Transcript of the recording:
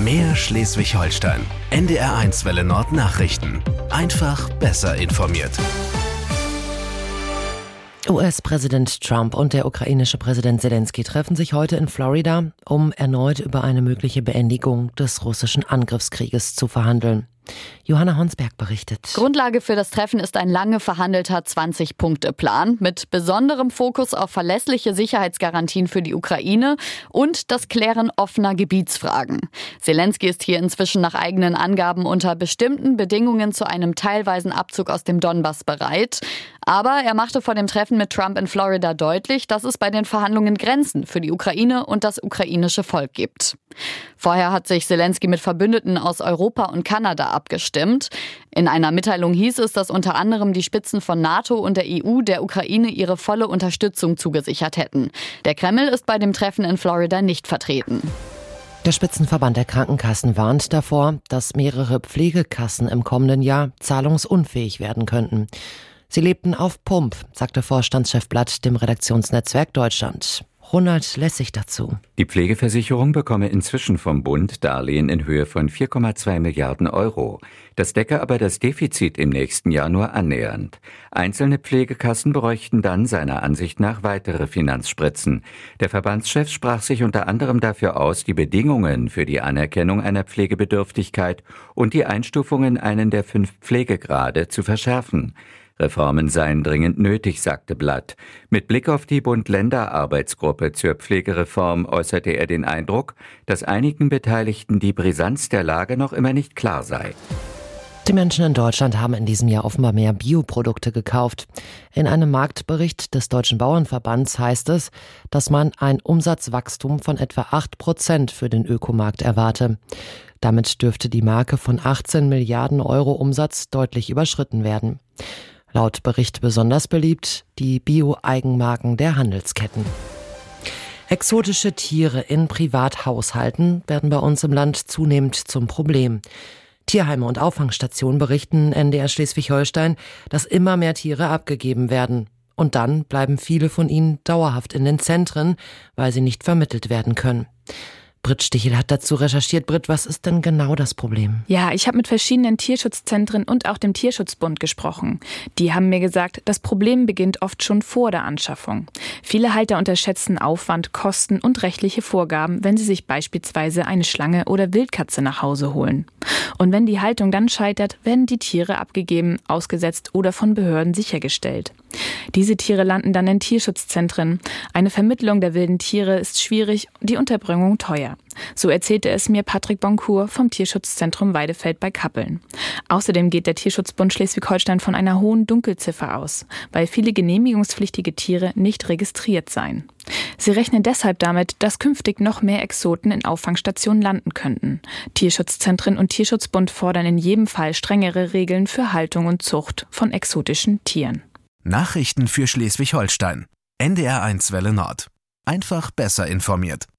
Mehr Schleswig-Holstein. NDR1 Welle Nord Nachrichten. Einfach besser informiert. US-Präsident Trump und der ukrainische Präsident Zelensky treffen sich heute in Florida, um erneut über eine mögliche Beendigung des russischen Angriffskrieges zu verhandeln. Johanna Honsberg berichtet. Grundlage für das Treffen ist ein lange verhandelter 20-Punkte-Plan mit besonderem Fokus auf verlässliche Sicherheitsgarantien für die Ukraine und das Klären offener Gebietsfragen. Zelensky ist hier inzwischen nach eigenen Angaben unter bestimmten Bedingungen zu einem teilweisen Abzug aus dem Donbass bereit. Aber er machte vor dem Treffen mit Trump in Florida deutlich, dass es bei den Verhandlungen Grenzen für die Ukraine und das ukrainische Volk gibt. Vorher hat sich Zelensky mit Verbündeten aus Europa und Kanada abgestimmt. In einer Mitteilung hieß es, dass unter anderem die Spitzen von NATO und der EU der Ukraine ihre volle Unterstützung zugesichert hätten. Der Kreml ist bei dem Treffen in Florida nicht vertreten. Der Spitzenverband der Krankenkassen warnt davor, dass mehrere Pflegekassen im kommenden Jahr zahlungsunfähig werden könnten. Sie lebten auf Pump, sagte Vorstandschef Blatt dem Redaktionsnetzwerk Deutschland. Ronald Lessig dazu. Die Pflegeversicherung bekomme inzwischen vom Bund Darlehen in Höhe von 4,2 Milliarden Euro. Das decke aber das Defizit im nächsten Jahr nur annähernd. Einzelne Pflegekassen bräuchten dann seiner Ansicht nach weitere Finanzspritzen. Der Verbandschef sprach sich unter anderem dafür aus, die Bedingungen für die Anerkennung einer Pflegebedürftigkeit und die Einstufung in einen der 5 Pflegegrade zu verschärfen. Reformen seien dringend nötig, sagte Blatt. Mit Blick auf die Bund-Länder-Arbeitsgruppe zur Pflegereform äußerte er den Eindruck, dass einigen Beteiligten die Brisanz der Lage noch immer nicht klar sei. Die Menschen in Deutschland haben in diesem Jahr offenbar mehr Bioprodukte gekauft. In einem Marktbericht des Deutschen Bauernverbands heißt es, dass man ein Umsatzwachstum von etwa 8% für den Ökomarkt erwarte. Damit dürfte die Marke von 18 Milliarden Euro Umsatz deutlich überschritten werden. Laut Bericht besonders beliebt die Bio-Eigenmarken der Handelsketten. Exotische Tiere in Privathaushalten werden bei uns im Land zunehmend zum Problem. Tierheime und Auffangstationen berichten NDR Schleswig-Holstein, dass immer mehr Tiere abgegeben werden. Und dann bleiben viele von ihnen dauerhaft in den Zentren, weil sie nicht vermittelt werden können. Britt Stichel hat dazu recherchiert. Britt, was ist denn genau das Problem? Ja, ich habe mit verschiedenen Tierschutzzentren und auch dem Tierschutzbund gesprochen. Die haben mir gesagt, das Problem beginnt oft schon vor der Anschaffung. Viele Halter unterschätzen Aufwand, Kosten und rechtliche Vorgaben, wenn sie sich beispielsweise eine Schlange oder Wildkatze nach Hause holen. Und wenn die Haltung dann scheitert, werden die Tiere abgegeben, ausgesetzt oder von Behörden sichergestellt. Diese Tiere landen dann in Tierschutzzentren. Eine Vermittlung der wilden Tiere ist schwierig, die Unterbringung teuer. So erzählte es mir Patrick Boncour vom Tierschutzzentrum Weidefeld bei Kappeln. Außerdem geht der Tierschutzbund Schleswig-Holstein von einer hohen Dunkelziffer aus, weil viele genehmigungspflichtige Tiere nicht registriert seien. Sie rechnen deshalb damit, dass künftig noch mehr Exoten in Auffangstationen landen könnten. Tierschutzzentren und Tierschutzbund fordern in jedem Fall strengere Regeln für Haltung und Zucht von exotischen Tieren. Nachrichten für Schleswig-Holstein. NDR1 Welle Nord. Einfach besser informiert.